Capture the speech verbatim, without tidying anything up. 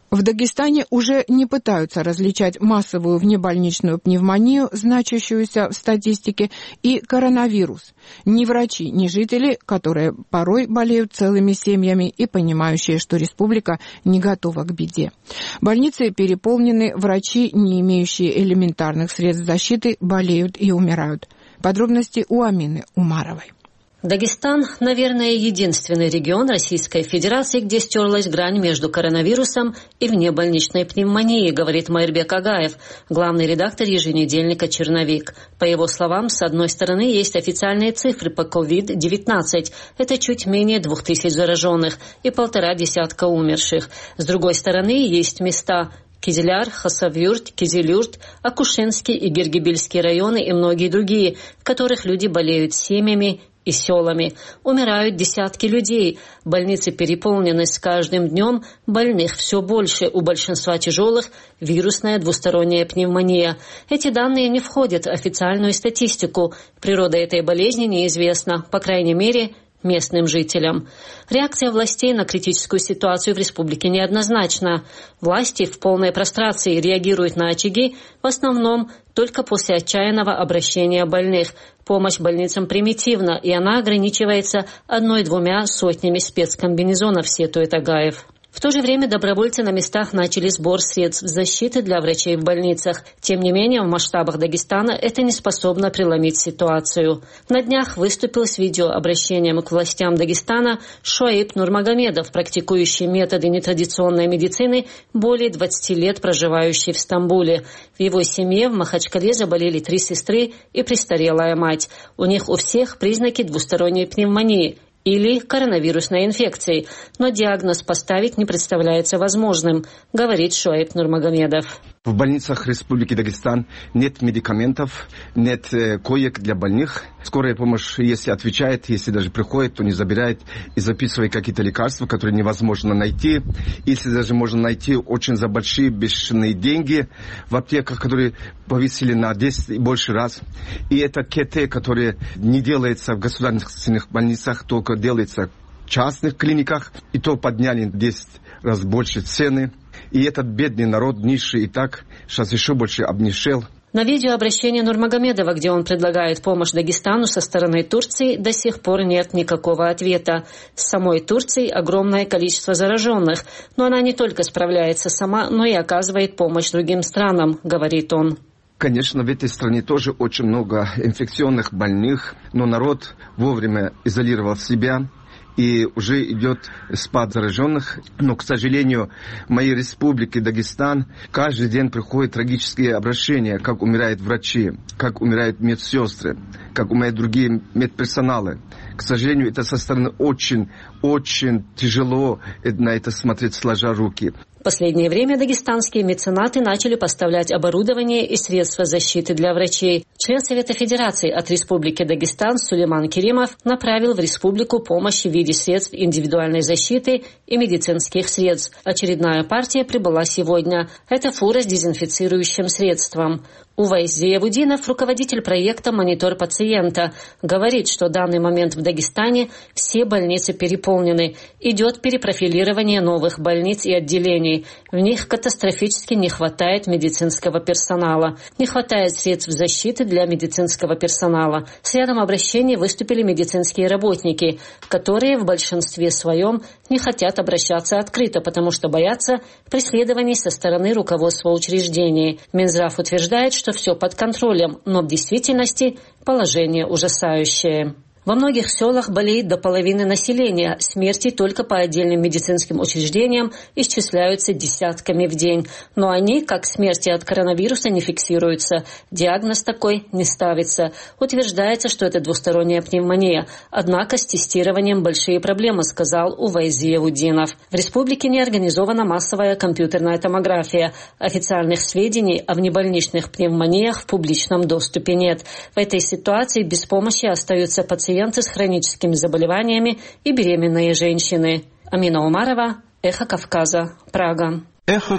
В Дагестане уже не пытаются различать массовую внебольничную пневмонию, значащуюся в статистике, и коронавирус. Ни врачи, ни жители, которые порой болеют целыми семьями и понимающие, что республика не готова к беде. Больницы переполнены, врачи, не имеющие элементарных средств защиты, болеют и умирают. Подробности у Амины Умаровой. Дагестан, наверное, единственный регион Российской Федерации, где стерлась грань между коронавирусом и внебольничной пневмонией, говорит Майырбек Агаев, главный редактор еженедельника «Черновик». По его словам, с одной стороны, есть официальные цифры по ковид девятнадцать. Это чуть менее двух тысяч зараженных и полтора десятка умерших. С другой стороны, есть места Кизиляр, Хасавюрт, Кизилюрт, Акушинский и Гергибильский районы и многие другие, в которых люди болеют семьями и селами. Умирают десятки людей. Больницы переполнены с каждым днем, больных все больше. У большинства тяжелых вирусная двусторонняя пневмония. Эти данные не входят в официальную статистику. Природа этой болезни неизвестна, по крайней мере, местным жителям. Реакция властей на критическую ситуацию в республике неоднозначна. Власти в полной прострации реагируют на очаги в основном только после отчаянного обращения больных. Помощь больницам примитивна, и она ограничивается одной-двумя сотнями спецкомбинезонов, сетует Агаев. В то же время добровольцы на местах начали сбор средств защиты для врачей в больницах. Тем не менее, в масштабах Дагестана это не способно преломить ситуацию. На днях выступил с видеообращением к властям Дагестана Шуаиб Нурмагомедов, практикующий методы нетрадиционной медицины, более двадцати лет проживающий в Стамбуле. В его семье в Махачкале заболели три сестры и престарелая мать. У них у всех признаки двусторонней пневмонии или коронавирусной инфекции, но диагноз поставить не представляется возможным, говорит Шуаиб Нурмагомедов. В больницах Республики Дагестан нет медикаментов, нет э, коек для больных. Скорая помощь, если отвечает, если даже приходит, то не забирает и записывает какие-то лекарства, которые невозможно найти. Если даже можно найти очень за большие бешеные деньги в аптеках, которые повысили на десять и больше раз. И это КТ, которое не делается в государственных больницах, только делается в частных клиниках. И то подняли в десять раз больше цены. И этот бедный народ, низший, и так сейчас еще больше обнищал. На видеообращение Нурмагомедова, где он предлагает помощь Дагестану со стороны Турции, до сих пор нет никакого ответа. С самой Турцией огромное количество зараженных, но она не только справляется сама, но и оказывает помощь другим странам, говорит он. Конечно, в этой стране тоже очень много инфекционных больных, но народ вовремя изолировал себя. И уже идет спад зараженных. Но, к сожалению, в моей республике Дагестан каждый день приходят трагические обращения, как умирают врачи, как умирают медсестры, как умирают другие медперсоналы. К сожалению, это со стороны очень, очень тяжело на это смотреть, сложа руки. В последнее время дагестанские меценаты начали поставлять оборудование и средства защиты для врачей. Член Совета Федерации от Республики Дагестан Сулейман Керимов направил в республику помощь в виде средств индивидуальной защиты и медицинских средств. Очередная партия прибыла сегодня. Это фура с дезинфицирующим средством. Увайс Зиявудинов, руководитель проекта «Монитор пациента», говорит, что в данный момент в Дагестане все больницы переполнены. Идет перепрофилирование новых больниц и отделений. В них катастрофически не хватает медицинского персонала. Не хватает средств защиты для медицинского персонала. С рядом обращений выступили медицинские работники, которые в большинстве своем не хотят обращаться открыто, потому что боятся преследований со стороны руководства учреждений. Минздрав утверждает, что все под контролем, но в действительности положение ужасающее. Во многих селах болеет до половины населения. Смерти только по отдельным медицинским учреждениям исчисляются десятками в день. Но они, как смерти от коронавируса, не фиксируются. Диагноз такой не ставится. Утверждается, что это двусторонняя пневмония. Однако с тестированием большие проблемы, сказал Увайс Зиявудинов. В республике не организована массовая компьютерная томография. Официальных сведений о внебольничных пневмониях в публичном доступе нет. В этой ситуации без помощи остаются пациенты с хроническими заболеваниями и беременные женщины. Амина Умарова, Эхо Кавказа, Прага. Эхо